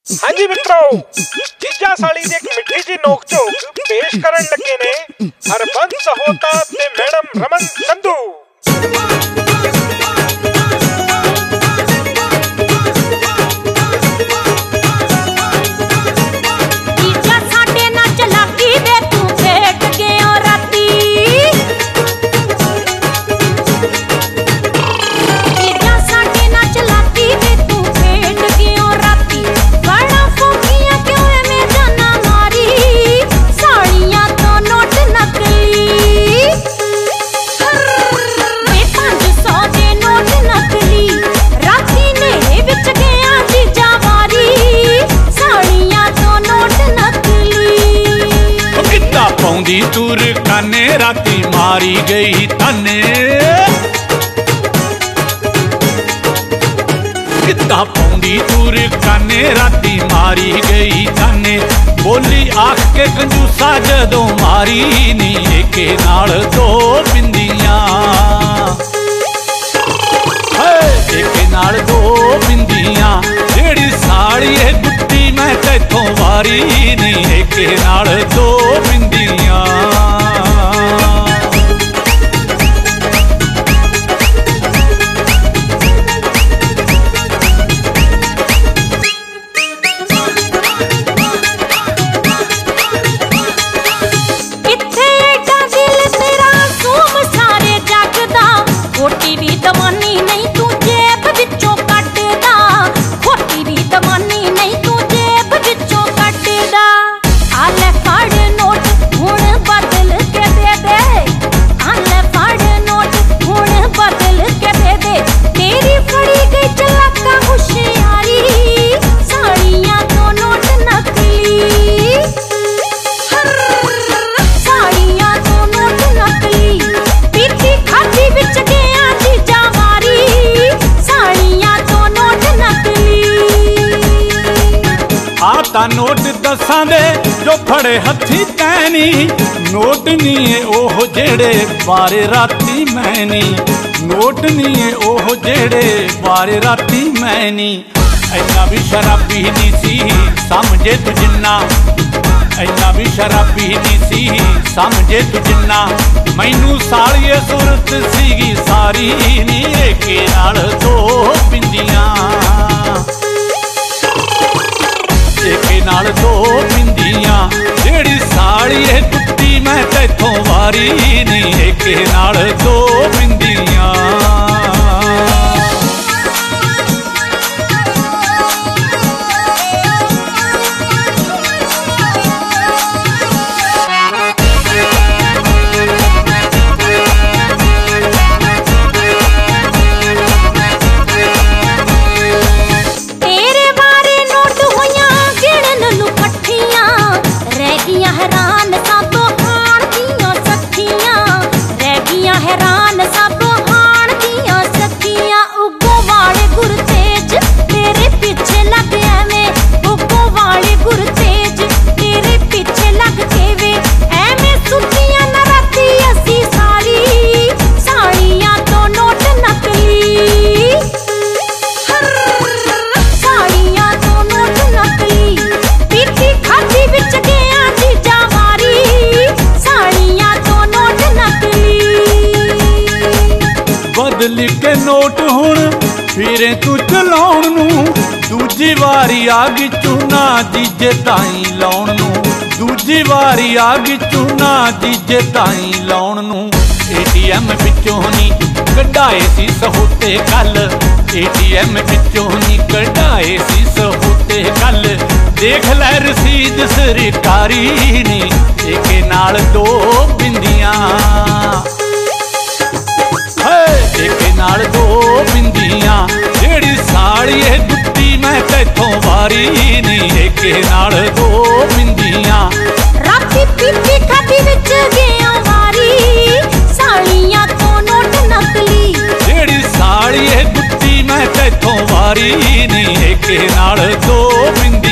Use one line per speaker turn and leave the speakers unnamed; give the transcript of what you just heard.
हाँ जी मित्रों, जीजा साली दी एक मिठी जी नोक झोंक पेश करन लगे ने हरबंस होता ते मैडम रमन संधू।
पौंदी टूर काने राती मारी गई ताने, कितना पौंदी टूर काने राती मारी गई ताने। बोली आख के कंजूसा जदों मारी नी एके नाल दो बिंदियां, एके नाल दो बिंदियां। जेड़ी साड़ी है गुट्टी मैं तैथों वारी नी एके नाल दो बिंदियां। नोट दसां दे जो फड़े हथी तैनी, नोट नहीं है ओह जेड़े बारे राती मैनी, नोट नहीं है ओह जेड़े बारे राती मैनी। ऐना भी शराबी नहीं सी समझे तू जिन्ना, ऐना भी शराबी नहीं सी समझे तू जिन्ना। मैनू सालिए सूरत सीगी सारी नी एके नाल दो बिंदियां, एके नाल दो बिंदियां। जेड़ी साड़ी है गुट्टी मैं तैथों वारी नी एके नाल दो बिंदियां। बदली के नोट हुण फिरे तू चलाउण नू, दूजी वारी आ गई चूना जीजे ताई लाउण नू, दूजी वारी आ गई चूना जीजे ताई लाउण नू। ATM विचों नी कढाए सी सहूते कल, ATM विचों नी कढाए सी सहूते कल। देख लै रसीद सरकारी नी एके नाल दो बिंदियां, एके नाल दो बिंदियां। जेड़ी साड़ी है गुट्टी मैं तैथों वारी नी एके नाल दो बिंदियां।
राती पीती खादी विच गया वारी साड़ियां तो नोट नकली,
जेड़ी साड़ी है गुट्टी मैं तैथों वारी नी एके नाल दो बिंदियां।